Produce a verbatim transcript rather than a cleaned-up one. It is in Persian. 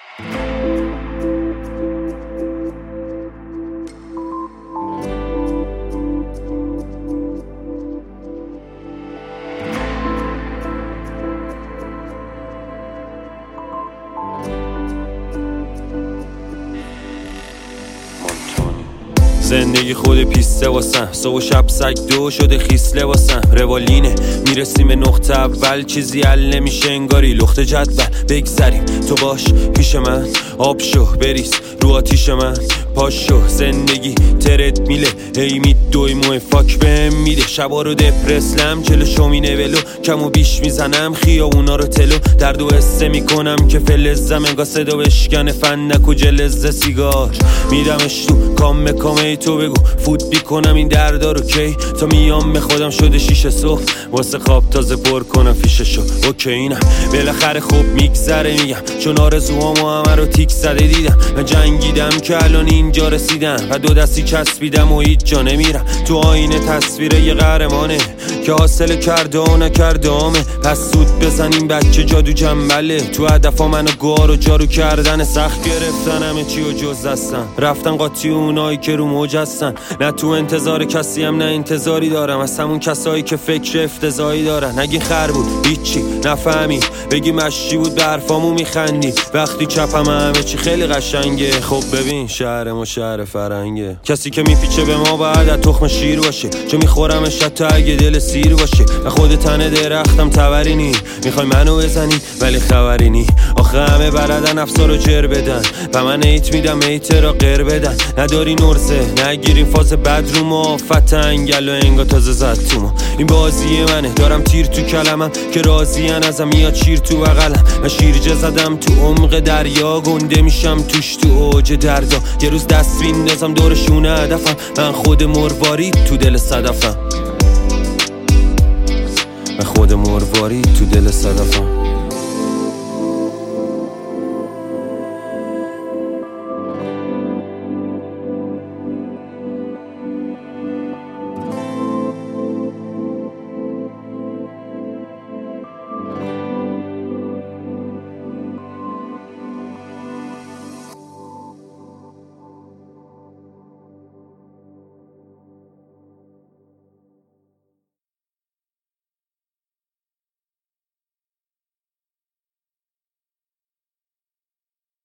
زندگی خود پیسته واسم، صبح و شب سگ دو شده خیسله واسم. روالینه میرسیم به نقطه اول، چیزی حل نمیشه انگاری لخت جدول. بگذریم تو باش پیش من، آب شو بریز رو آتیش من. پاشو زندگی ترد میله، هی می دوی موه فاک بهم میده. شبا رو دپرسلم جلو شومینه ولو، کم و بیش میزنم خیابونا رو تلو. درد و حسه میکنم که فلزم، انگاه صدا بشکنه فندک و جلزه سیگار. میدمش تو کام کامه تو بگو فوت بیکنم این دردا رو کی. تا میام به خودم شده شیشه صبح، واسه خواب تازه پر کنم فیششو. اوکی اینم بالاخره خوب میگذره میگم، چون آرزوهامو همه رو تیک زده دیدم. من جنگیدم که الان اینجا رسیدم و دو دستی چسبیدم و هیچ جا نمیرم. تو آینه تصویر یه قهرمانه که حاصل کرده و نکرده آمه. پس سود بزنیم بچه جادو جنبله، تو هدفا منو گار و جارو کردن. سخت گرفتن همه چی و جز دستم، رفتن قاطی اونایی که رو موج هستن. نه تو انتظار کسی هم نه انتظاری دارم از همون کسایی که فکر افتضاحی دارن. نگی خر بود هیچی نفهمی، بگی مشی بود به حرفامو میخندی. وقتی چپم همه چی خیلی قشنگه. خب ببین شهر ما شهر فرنگه، کسی که میپیچه به ما باید از تخم شیر باشه، چون میخورمش حتی اگه دل سیر باشه. و خود تنه درختم تبرینی، میخوای منو بزنی ولی خبرینی. آخه همه بلدن افسار رو جر بدن و من ایت میدم ایت را غیر بدن. نداری نرزه نگیریم فاز بد رو ما، آفت انگل و انگا تازه زد تو ما. این بازی منه دارم تیر تو کلمم که راضیان ازم، یا چیر تو بغلم. من شیرجه زدم تو عمق دریا، گنده میشم توش تو اوج دردا. یه روز دست بیندازم دور شونه هدفم، من خود مروارید تو دل صدفم. من خود مروارید تو دل صدفم.